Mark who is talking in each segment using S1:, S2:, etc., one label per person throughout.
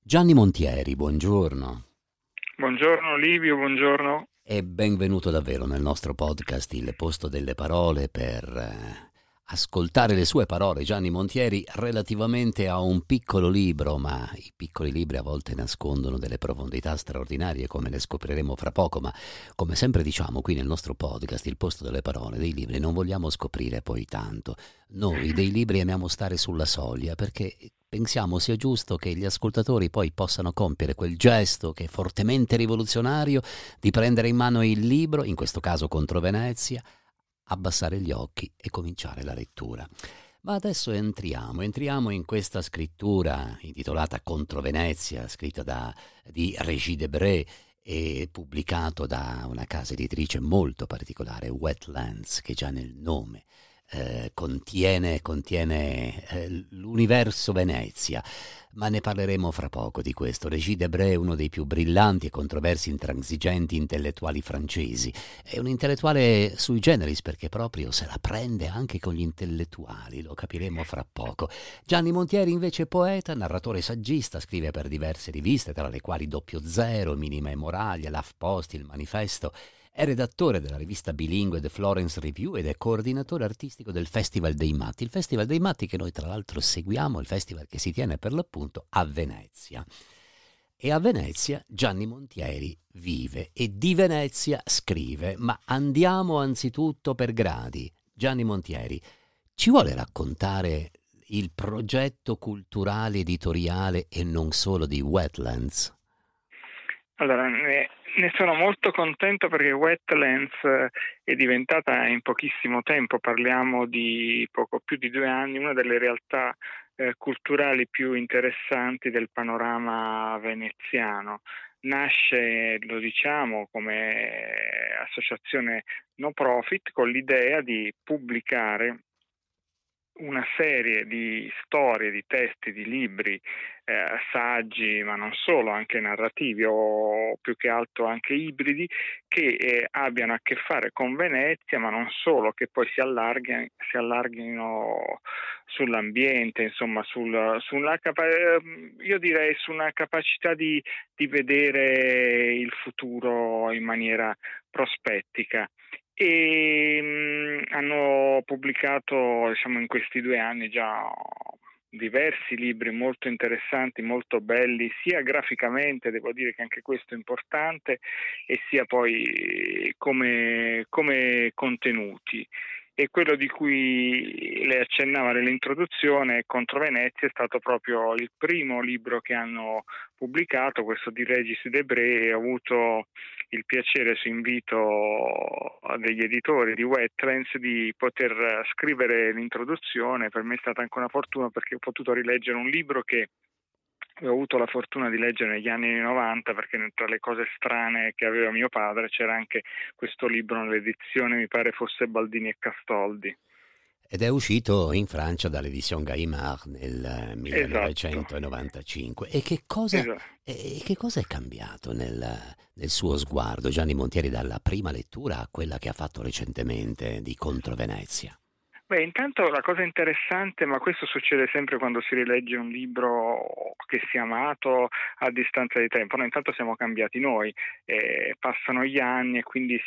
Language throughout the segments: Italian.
S1: Gianni Montieri, buongiorno
S2: Buongiorno Livio, buongiorno.
S1: e benvenuto davvero nel nostro podcast Il Posto delle Parole per ascoltare le sue parole, Gianni Montieri, relativamente a un piccolo libro, ma i piccoli libri a volte nascondono delle profondità straordinarie, come le scopriremo fra poco, ma come sempre diciamo qui nel nostro podcast Il Posto delle Parole, dei libri non vogliamo scoprire poi tanto. Noi dei libri amiamo stare sulla soglia perché pensiamo sia giusto che gli ascoltatori poi possano compiere quel gesto che è fortemente rivoluzionario di prendere in mano il libro, in questo caso contro Venezia, abbassare gli occhi e cominciare la lettura. Ma adesso entriamo in questa scrittura intitolata Contro Venezia, scritta di Régis Debray e pubblicato da una casa editrice molto particolare, Wetlands, che già nel nome contiene l'universo Venezia, ma ne parleremo fra poco di questo. Régis Debray è uno dei più brillanti e controversi intransigenti intellettuali francesi. È un intellettuale sui generis perché proprio se la prende anche con gli intellettuali, lo capiremo fra poco. Gianni Montieri invece è poeta, narratore e saggista, scrive per diverse riviste, tra le quali Doppio Zero, Minima e Moralia, l'Huffpost, Il Manifesto. È redattore della rivista bilingue The Florence Review ed è coordinatore artistico del Festival dei Matti. Il Festival dei Matti che noi tra l'altro seguiamo, il festival che si tiene per l'appunto a Venezia. E a Venezia Gianni Montieri vive e di Venezia scrive, ma andiamo anzitutto per gradi. Gianni Montieri, ci vuole raccontare il progetto culturale editoriale e non solo di Wetlands?
S2: Allora, ne sono molto contento perché Wetlands è diventata in pochissimo tempo, parliamo di poco più di 2 anni, una delle realtà culturali più interessanti del panorama veneziano. Nasce, lo diciamo, come associazione no profit con l'idea di pubblicare una serie di storie, di testi, di libri, saggi, ma non solo, anche narrativi o più che altro anche ibridi, che abbiano a che fare con Venezia, ma non solo, che poi si allarghino sull'ambiente, insomma, io direi su una capacità di vedere il futuro in maniera prospettica. Hanno pubblicato, diciamo, in questi 2 anni già diversi libri molto interessanti, molto belli, sia graficamente, devo dire che anche questo è importante, e sia poi come contenuti. E quello di cui lei accennava nell'introduzione, Contro Venezia, è stato proprio il primo libro che hanno pubblicato, questo di Régis Debray, e ho avuto il piacere, su invito degli editori di Wetlands, di poter scrivere l'introduzione. Per me è stata anche una fortuna perché ho potuto rileggere un libro che ho avuto la fortuna di leggere negli anni 90, perché tra le cose strane che aveva mio padre c'era anche questo libro nell'edizione, mi pare fosse Baldini e Castoldi.
S1: Ed è uscito in Francia dall'Edition Gallimard nel
S2: Esatto,
S1: 1995. E che cosa,
S2: esatto.
S1: e che cosa è cambiato nel suo sguardo, Gianni Montieri, dalla prima lettura a quella che ha fatto recentemente di Contro Venezia?
S2: Beh, intanto la cosa interessante, ma questo succede sempre quando si rilegge un libro che si è amato a distanza di tempo, noi intanto siamo cambiati noi, passano gli anni e quindi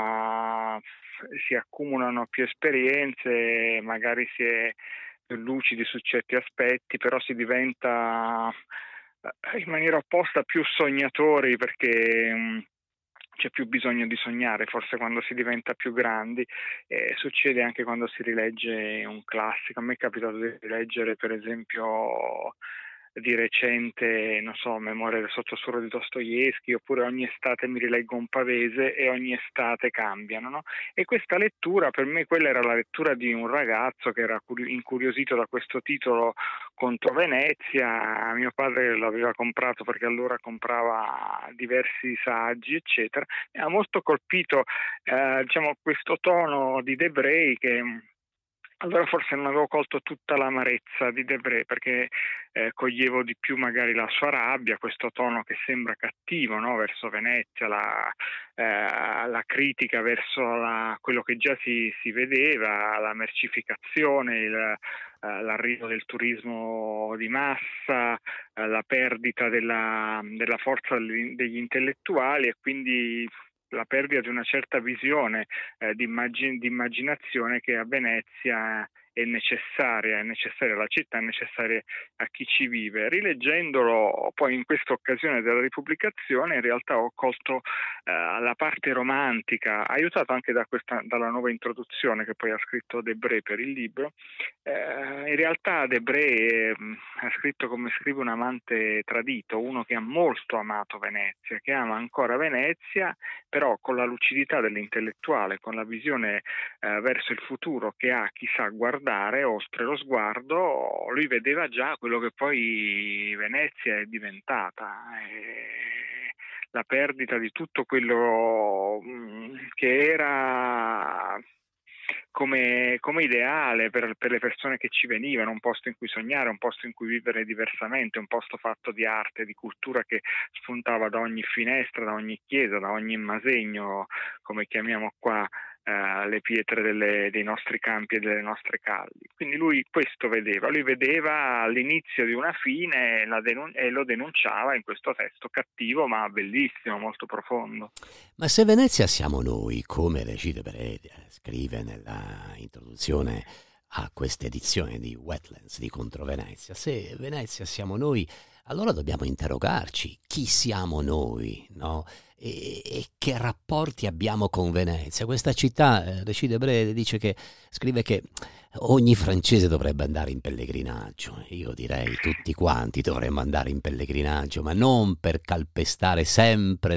S2: si accumulano più esperienze, magari si è più lucidi su certi aspetti, però si diventa in maniera opposta più sognatori, perché c'è più bisogno di sognare, forse quando si diventa più grandi. Succede anche quando si rilegge un classico. A me è capitato di rileggere, per esempio, di recente, non so, Memoria del sottosuolo di Dostoevsky, oppure ogni estate mi rileggo un Pavese e ogni estate cambiano, no? E questa lettura, per me, quella era la lettura di un ragazzo che era incuriosito da questo titolo, Contro Venezia. Mio padre l'aveva comprato perché allora comprava diversi saggi, eccetera. Mi ha molto colpito, diciamo, questo tono di Debray, che allora forse non avevo colto tutta l'amarezza di Debray, perché coglievo di più magari la sua rabbia, questo tono che sembra cattivo, no? Verso Venezia, la critica verso quello che già si vedeva, la mercificazione, l'arrivo del turismo di massa, la perdita della forza degli intellettuali e quindi la perdita di una certa visione di immaginazione che a Venezia è necessaria alla città, è necessaria a chi ci vive. Rileggendolo poi in questa occasione della ripubblicazione, in realtà ho colto la parte romantica, aiutato anche dalla nuova introduzione che poi ha scritto Debré per il libro. In realtà Debré ha scritto come scrive un amante tradito, uno che ha molto amato Venezia, che ama ancora Venezia, però con la lucidità dell'intellettuale, con la visione verso il futuro che ha chi sa guardare, oltre lo sguardo, lui vedeva già quello che poi Venezia è diventata. La perdita di tutto quello che era come ideale per le persone che ci venivano, un posto in cui sognare, un posto in cui vivere diversamente, un posto fatto di arte, di cultura che spuntava da ogni finestra, da ogni chiesa, da ogni masegno, come chiamiamo qua le pietre dei nostri campi e delle nostre calli. Quindi lui questo vedeva, lui vedeva l'inizio di una fine e lo denunciava in questo testo cattivo ma bellissimo, molto profondo.
S1: Ma se Venezia siamo noi, come Régis Debray scrive nella introduzione a questa edizione di Wetlands di Contro Venezia, se Venezia siamo noi, allora dobbiamo interrogarci chi siamo noi, no? E che rapporti abbiamo con Venezia. Questa città, Régis Debray scrive che ogni francese dovrebbe andare in pellegrinaggio. Io direi tutti quanti dovremmo andare in pellegrinaggio, ma non per calpestare sempre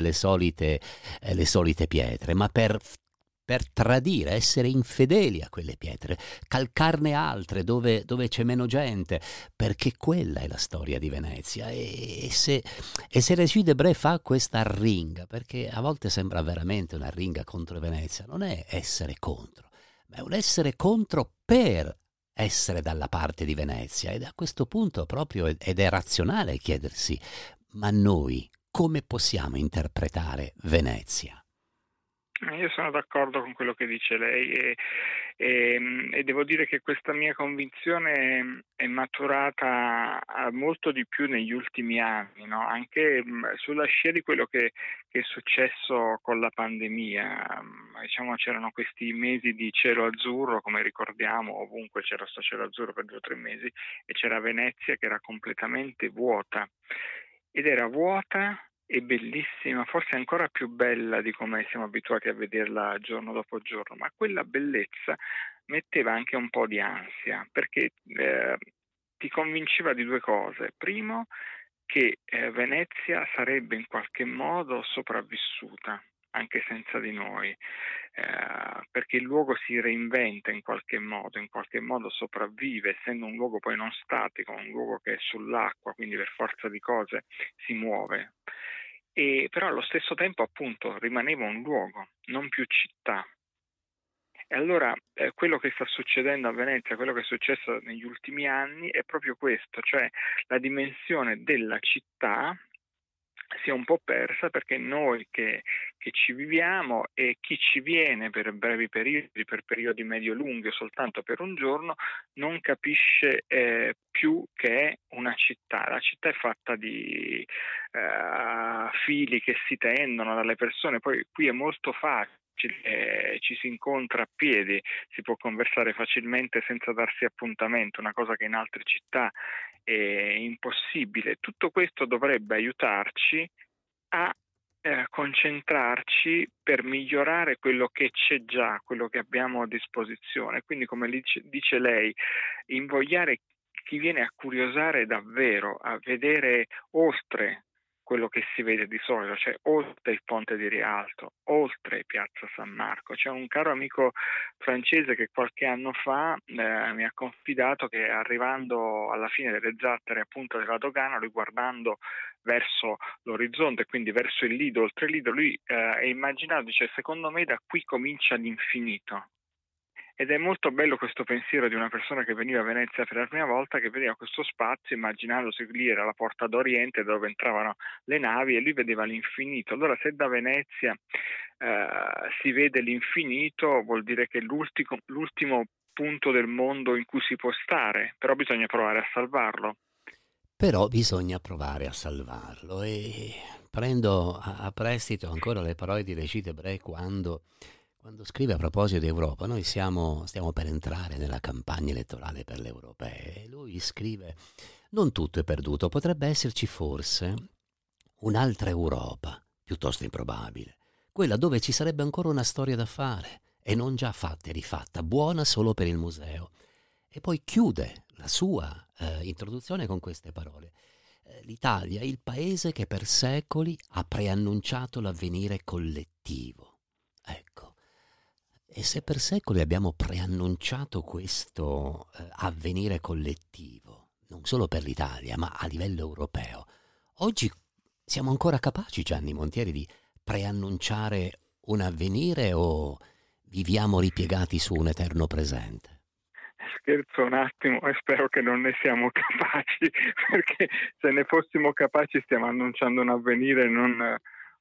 S1: le solite pietre, ma per tradire, essere infedeli a quelle pietre, calcarne altre dove c'è meno gente, perché quella è la storia di Venezia. E se Régis Debray fa questa arringa, perché a volte sembra veramente una arringa contro Venezia, non è essere contro, ma è un essere contro per essere dalla parte di Venezia. Ed a questo punto proprio ed è razionale chiedersi, ma noi come possiamo interpretare Venezia?
S2: Io sono d'accordo con quello che dice lei e devo dire che questa mia convinzione è maturata molto di più negli ultimi anni, no? Anche sulla scia di quello che è successo con la pandemia. Diciamo, c'erano questi mesi di cielo azzurro, come ricordiamo, ovunque c'era sto cielo azzurro per 2 o 3 mesi, e c'era Venezia che era completamente vuota. Ed era vuota e bellissima, forse ancora più bella di come siamo abituati a vederla giorno dopo giorno, ma quella bellezza metteva anche un po' di ansia, perché ti convinceva di due cose. Primo, che Venezia sarebbe in qualche modo sopravvissuta, anche senza di noi, perché il luogo si reinventa in qualche modo sopravvive, essendo un luogo poi non statico, un luogo che è sull'acqua, quindi per forza di cose si muove. E però allo stesso tempo appunto rimaneva un luogo, non più città. E allora quello che sta succedendo a Venezia, quello che è successo negli ultimi anni è proprio questo, cioè la dimensione della città si è un po' persa perché noi che ci viviamo e chi ci viene per brevi periodi, per periodi medio-lunghi o soltanto per un giorno, non capisce più che è una città. La città è fatta di fili che si tendono dalle persone, poi qui è molto facile. Ci si incontra a piedi, si può conversare facilmente senza darsi appuntamento, una cosa che in altre città è impossibile. Tutto questo dovrebbe aiutarci a concentrarci per migliorare quello che c'è già, quello che abbiamo a disposizione. Quindi, come dice lei, invogliare chi viene a curiosare davvero, a vedere oltre quello che si vede di solito, cioè oltre il ponte di Rialto, oltre Piazza San Marco. C'è un caro amico francese che qualche anno fa mi ha confidato che arrivando alla fine delle zattere appunto della dogana, lui guardando verso l'orizzonte, quindi verso il Lido, oltre il Lido, lui è immaginato, dice, secondo me da qui comincia l'infinito. Ed è molto bello questo pensiero di una persona che veniva a Venezia per la prima volta, che vedeva questo spazio immaginandosi che lì era la porta d'Oriente dove entravano le navi e lui vedeva l'infinito. Allora se da Venezia si vede l'infinito vuol dire che l'ultimo punto del mondo in cui si può stare, però bisogna provare a salvarlo.
S1: Però bisogna provare a salvarlo e prendo a prestito ancora le parole di Régis Debray quando scrive a proposito di Europa. Noi stiamo per entrare nella campagna elettorale per le europee e lui scrive: non tutto è perduto, potrebbe esserci forse un'altra Europa, piuttosto improbabile, quella dove ci sarebbe ancora una storia da fare e non già fatta e rifatta, buona solo per il museo. E poi chiude la sua introduzione con queste parole. L'Italia è il paese che per secoli ha preannunciato l'avvenire collettivo. Ecco, e se per secoli abbiamo preannunciato questo avvenire collettivo, non solo per l'Italia, ma a livello europeo, oggi siamo ancora capaci, Gianni Montieri, di preannunciare un avvenire o viviamo ripiegati su un eterno presente?
S2: Scherzo un attimo e spero che non ne siamo capaci, perché se ne fossimo capaci stiamo annunciando un avvenire non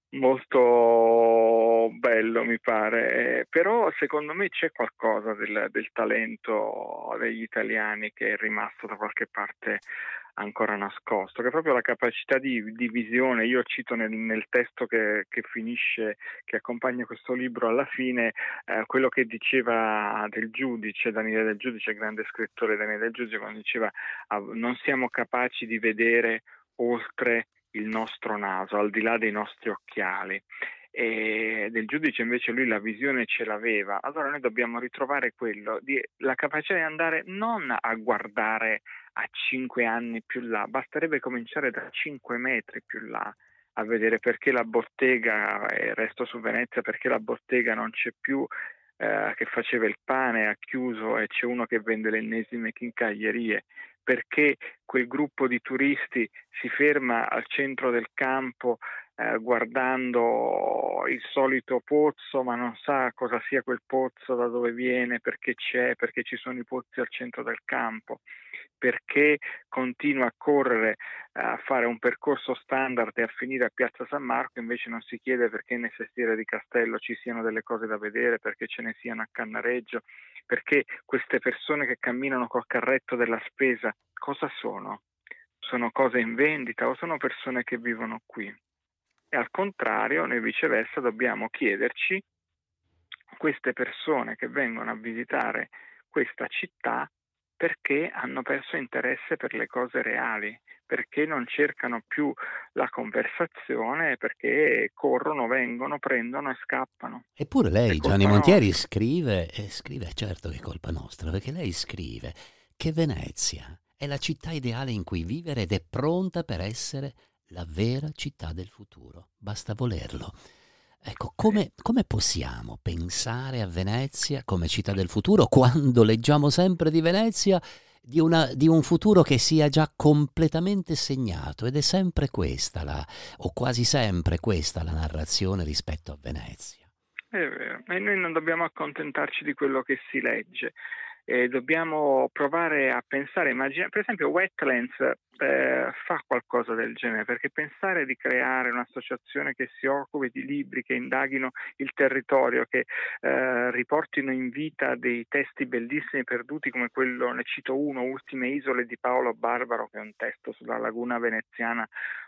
S2: molto bello, mi pare. Però secondo me c'è qualcosa del talento degli italiani che è rimasto da qualche parte ancora nascosto, che è proprio la capacità di visione. Io cito nel testo che finisce, che accompagna questo libro alla fine, quello che diceva Del Giudice, Daniele Del Giudice, grande scrittore Daniele Del Giudice, quando diceva non siamo capaci di vedere oltre il nostro naso, al di là dei nostri occhiali. E Del Giudice invece lui la visione ce l'aveva. Allora noi dobbiamo ritrovare la capacità di andare non a guardare a 5 anni più là, basterebbe cominciare da 5 metri più là a vedere perché la bottega, resto su Venezia, perché la bottega non c'è più, che faceva il pane, ha chiuso e c'è uno che vende le ennesime chincaglierie, perché quel gruppo di turisti si ferma al centro del campo guardando il solito pozzo, ma non sa cosa sia quel pozzo, da dove viene, perché ci sono i pozzi al centro del campo, perché continua a correre a fare un percorso standard e a finire a Piazza San Marco, invece non si chiede perché nel Sestiere di Castello ci siano delle cose da vedere, perché ce ne siano a Cannareggio, perché queste persone che camminano col carretto della spesa, cosa sono? Sono cose in vendita o sono persone che vivono qui? E al contrario, noi viceversa dobbiamo chiederci, queste persone che vengono a visitare questa città, perché hanno perso interesse per le cose reali, perché non cercano più la conversazione, perché corrono, vengono, prendono e scappano.
S1: Eppure
S2: È
S1: lei, Gianni
S2: colpa
S1: Montieri,
S2: nostra.
S1: scrive, e scrive certo che è colpa nostra, perché lei scrive che Venezia è la città ideale in cui vivere ed è pronta per essere la vera città del futuro. Basta volerlo. Ecco,
S2: Sì.
S1: come possiamo pensare a Venezia come città del futuro quando leggiamo sempre di Venezia di un futuro che sia già completamente segnato ed è sempre questa o quasi sempre questa la narrazione rispetto a Venezia.
S2: È vero, e noi non dobbiamo accontentarci di quello che si legge, dobbiamo provare a pensare, per esempio Wetlands fa qualcosa del genere, perché pensare di creare un'associazione che si occupi di libri, che indaghino il territorio, che riportino in vita dei testi bellissimi perduti come quello, ne cito uno, Ultime Isole di Paolo Barbaro, che è un testo sulla laguna veneziana,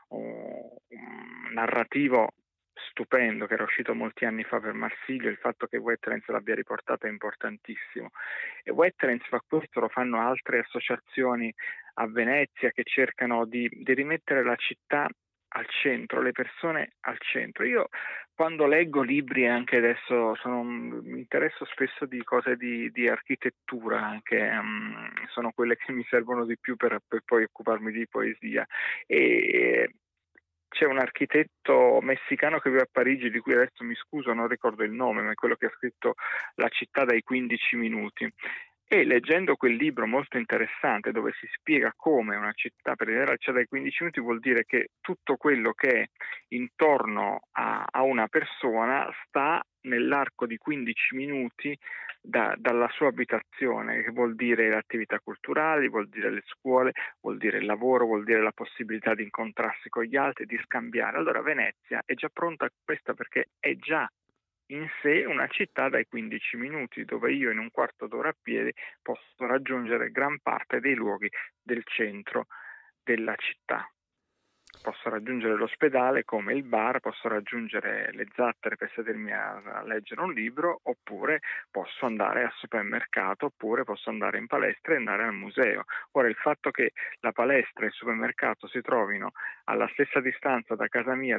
S2: un narrativo stupendo che era uscito molti anni fa per Marsilio. Il fatto che Wetlands l'abbia riportato è importantissimo, e Wetlands fa questo, lo fanno altre associazioni a Venezia che cercano di rimettere la città al centro, le persone al centro. Io quando leggo libri, anche adesso mi interesso spesso di cose di architettura, anche sono quelle che mi servono di più per poi occuparmi di poesia, e c'è un architetto messicano che vive a Parigi, di cui adesso mi scuso, non ricordo il nome, ma è quello che ha scritto La città dai 15 minuti. E leggendo quel libro molto interessante, dove si spiega come una città, per vedere la città dai 15 minuti, vuol dire che tutto quello che è intorno a una persona sta nell'arco di 15 minuti dalla sua abitazione, che vuol dire le attività culturali, vuol dire le scuole, vuol dire il lavoro, vuol dire la possibilità di incontrarsi con gli altri, di scambiare. Allora Venezia è già pronta a questa, perché è già in sé una città dai 15 minuti, dove io in un quarto d'ora a piedi posso raggiungere gran parte dei luoghi del centro della città. Posso raggiungere l'ospedale come il bar, posso raggiungere le zattere per sedermi a leggere un libro, oppure posso andare al supermercato, oppure posso andare in palestra e andare al museo. Ora, il fatto che la palestra e il supermercato si trovino alla stessa distanza da casa mia,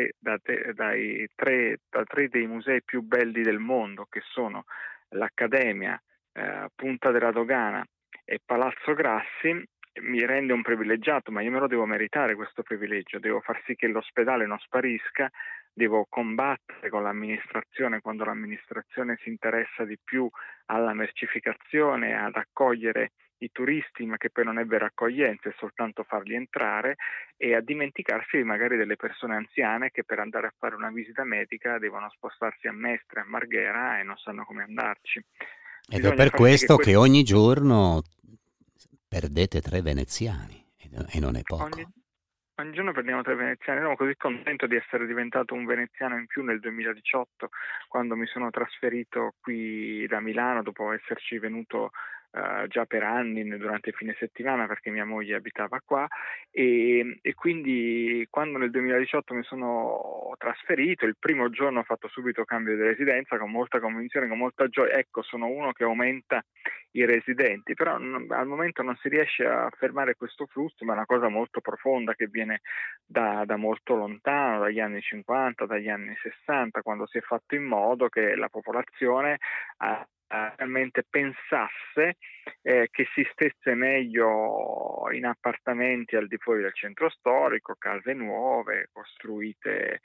S2: da tre dei musei più belli del mondo, che sono l'Accademia, Punta della Dogana e Palazzo Grassi, mi rende un privilegiato, ma io me lo devo meritare questo privilegio, devo far sì che l'ospedale non sparisca, devo combattere con l'amministrazione quando l'amministrazione si interessa di più alla mercificazione, ad accogliere i turisti, ma che poi non è vera accoglienza, è soltanto farli entrare, e a dimenticarsi magari delle persone anziane che per andare a fare una visita medica devono spostarsi a Mestre, a Marghera e non sanno come andarci.
S1: Ed è
S2: Bisogna
S1: per
S2: far sì che
S1: questo che ogni giorno perdete 3 veneziani, e non è
S2: ogni,
S1: poco.
S2: ogni giorno prendiamo tre veneziani. Sono così contento di essere diventato un veneziano in più nel 2018, quando mi sono trasferito qui da Milano dopo esserci venuto già per anni durante il fine settimana, perché mia moglie abitava qua, e quindi quando nel 2018 mi sono trasferito, il primo giorno ho fatto subito cambio di residenza con molta convinzione, con molta gioia. Ecco, sono uno che aumenta i residenti, però al momento non si riesce a fermare questo flusso, ma è una cosa molto profonda che viene da molto lontano, dagli anni 50, dagli anni 60, quando si è fatto in modo che la popolazione realmente pensasse che si stesse meglio in appartamenti al di fuori del centro storico, case nuove, costruite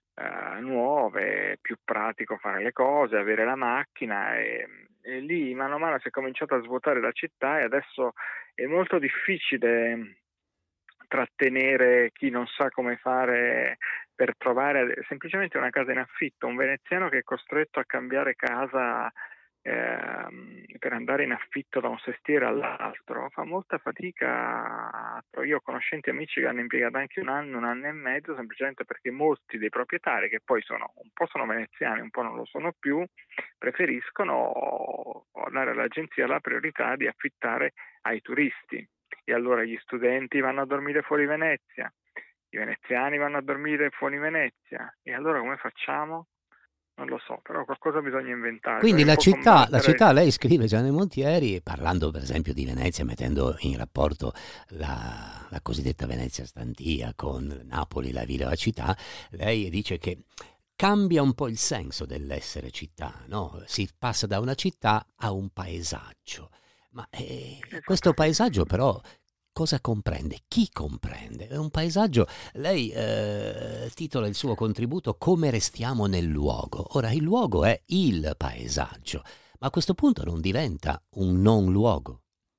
S2: nuove, più pratico fare le cose, avere la macchina, e lì mano a mano si è cominciato a svuotare la città, e adesso è molto difficile trattenere chi non sa come fare per trovare semplicemente una casa in affitto. Un veneziano che è costretto a cambiare casa per andare in affitto da un sestiere all'altro fa molta fatica. Io ho conoscenti amici che hanno impiegato anche un anno e mezzo, semplicemente perché molti dei proprietari, che poi sono un po' sono veneziani, un po' non lo sono più, preferiscono dare all'agenzia la priorità di affittare ai turisti. E allora gli studenti vanno a dormire fuori Venezia, i veneziani vanno a dormire fuori Venezia, e allora come facciamo? Non lo so, però qualcosa bisogna inventare,
S1: Quindi
S2: bisogna un po' combattere.
S1: lei scrive Gianni Montieri, parlando per esempio di Venezia, mettendo in rapporto la cosiddetta Venezia stantia con Napoli, la villa, la città, lei dice che cambia un po' il senso dell'essere città, no? Si passa da una città a un paesaggio. Ma questo
S2: Esatto.
S1: paesaggio però cosa comprende? Chi comprende? È un paesaggio, lei titola il suo contributo Come restiamo nel luogo. Ora, il luogo è il paesaggio, ma a questo punto non diventa un non luogo.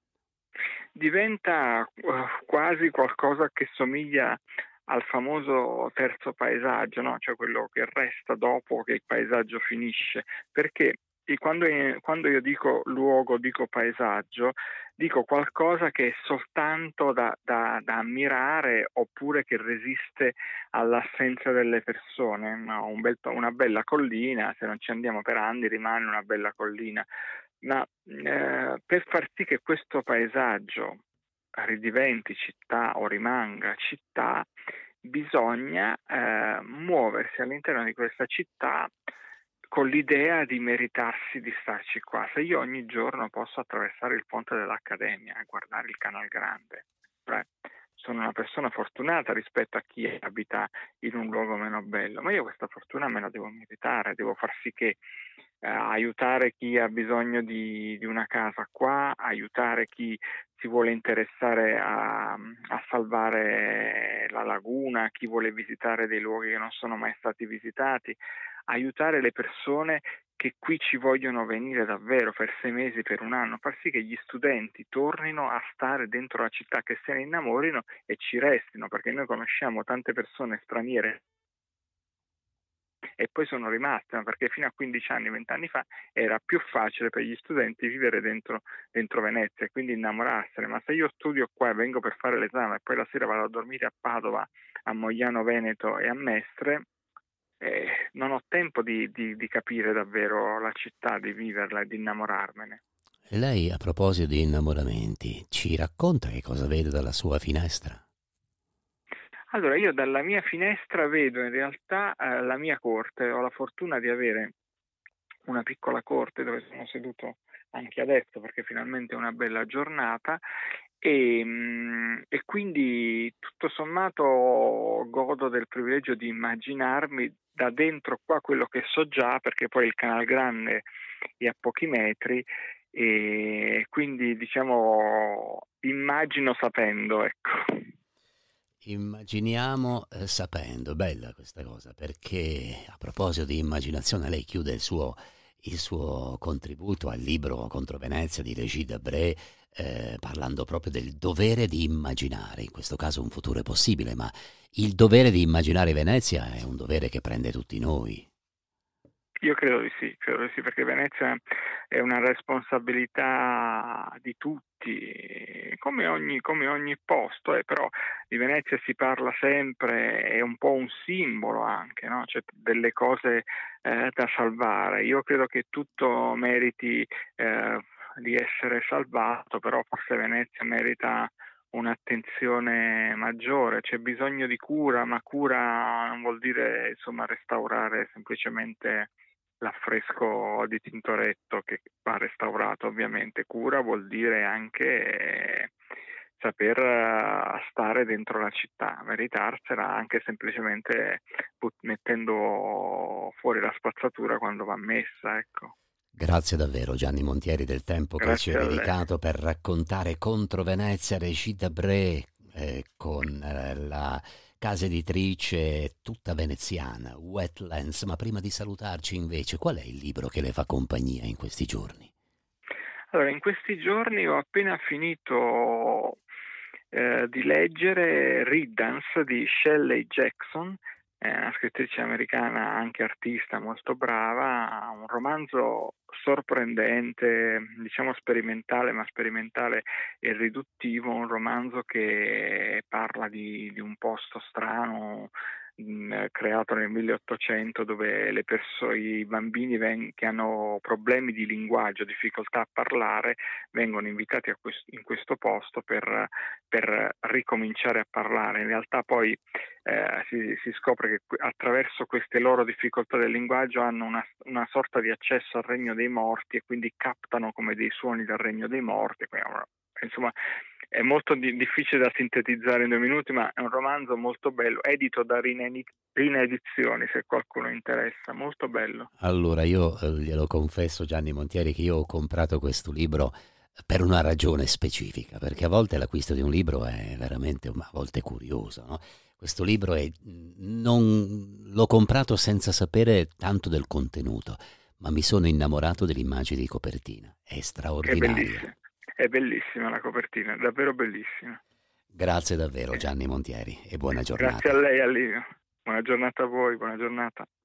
S2: Diventa quasi qualcosa che somiglia al famoso terzo paesaggio, no? Cioè quello che resta dopo che il paesaggio finisce, perché quando io dico luogo, dico paesaggio, dico qualcosa che è soltanto da ammirare, oppure che resiste all'assenza delle persone. No? Una bella collina, se non ci andiamo per anni, rimane una bella collina, ma per far sì che questo paesaggio ridiventi città o rimanga città, bisogna muoversi all'interno di questa città con l'idea di meritarsi di starci qua. Se io ogni giorno posso attraversare il ponte dell'Accademia e guardare il Canal Grande, beh, sono una persona fortunata rispetto a chi abita in un luogo meno bello, ma io questa fortuna me la devo meritare, devo far sì che aiutare chi ha bisogno di una casa qua, aiutare chi si vuole interessare a salvare la laguna, chi vuole visitare dei luoghi che non sono mai stati visitati, aiutare le persone che qui ci vogliono venire davvero per 6 mesi, per un anno, far sì che gli studenti tornino a stare dentro la città, che se ne innamorino e ci restino, perché noi conosciamo tante persone straniere e poi sono rimaste, ma perché fino a 15 anni, 20 anni fa era più facile per gli studenti vivere dentro Venezia e quindi innamorarsene. Ma se io studio qua e vengo per fare l'esame e poi la sera vado a dormire a Padova, a Mogliano Veneto e a Mestre, non ho tempo di capire davvero la città, di viverla e di innamorarmene.
S1: E lei, a proposito di innamoramenti, ci racconta che cosa vede dalla sua finestra?
S2: Allora, io dalla mia finestra vedo in realtà la mia corte, ho la fortuna di avere una piccola corte dove sono seduto anche adesso perché finalmente è una bella giornata e quindi tutto sommato godo del privilegio di immaginarmi da dentro qua quello che so già, perché poi il Canal Grande è a pochi metri e quindi diciamo immagino sapendo, ecco.
S1: Immaginiamo sapendo, bella questa cosa, perché a proposito di immaginazione lei chiude il suo contributo al libro Contro Venezia di Régis Debray parlando proprio del dovere di immaginare, in questo caso un futuro è possibile, ma il dovere di immaginare Venezia è un dovere che prende tutti noi.
S2: Io credo di sì, perché Venezia è una responsabilità di tutti, come ogni posto, però di Venezia si parla sempre, è un po' un simbolo anche, no? C'è delle cose da salvare. Io credo che tutto meriti di essere salvato, però forse Venezia merita un'attenzione maggiore, c'è bisogno di cura, ma cura non vuol dire insomma restaurare semplicemente l'affresco di Tintoretto che va restaurato ovviamente. Cura vuol dire anche saper stare dentro la città, meritarsela anche semplicemente mettendo fuori la spazzatura quando va messa, ecco.
S1: Grazie davvero Gianni Montieri del tempo che ci ha
S2: Grazie a lei.
S1: dedicato per raccontare Contro Venezia Régis Debray con la casa editrice tutta veneziana, Wetlands. Ma prima di salutarci invece, qual è il libro che le fa compagnia in questi giorni?
S2: Allora, in questi giorni ho appena finito di leggere Riddance di Shelley Jackson, una scrittrice americana, anche artista molto brava, un romanzo sorprendente, diciamo sperimentale, ma sperimentale e riduttivo, un romanzo che parla di un posto strano, creato nel 1800 dove i bambini che hanno problemi di linguaggio, difficoltà a parlare, vengono invitati in questo posto per ricominciare a parlare. In realtà poi si scopre che attraverso queste loro difficoltà del linguaggio hanno una sorta di accesso al regno dei morti e quindi captano come dei suoni dal regno dei morti. Insomma, è molto difficile da sintetizzare in 2 minuti, ma è un romanzo molto bello, edito da Rina Edizioni, se qualcuno interessa, molto bello.
S1: Allora, io glielo confesso, Gianni Montieri, che io ho comprato questo libro per una ragione specifica, perché a volte l'acquisto di un libro è veramente a volte curioso, no? Questo libro non l'ho comprato senza sapere tanto del contenuto, ma mi sono innamorato dell'immagine di copertina. È straordinaria.
S2: È bellissima la copertina, davvero bellissima.
S1: Grazie davvero, Gianni Montieri, e buona
S2: Grazie a
S1: giornata.
S2: lei, Livio. Buona giornata a voi, buona giornata.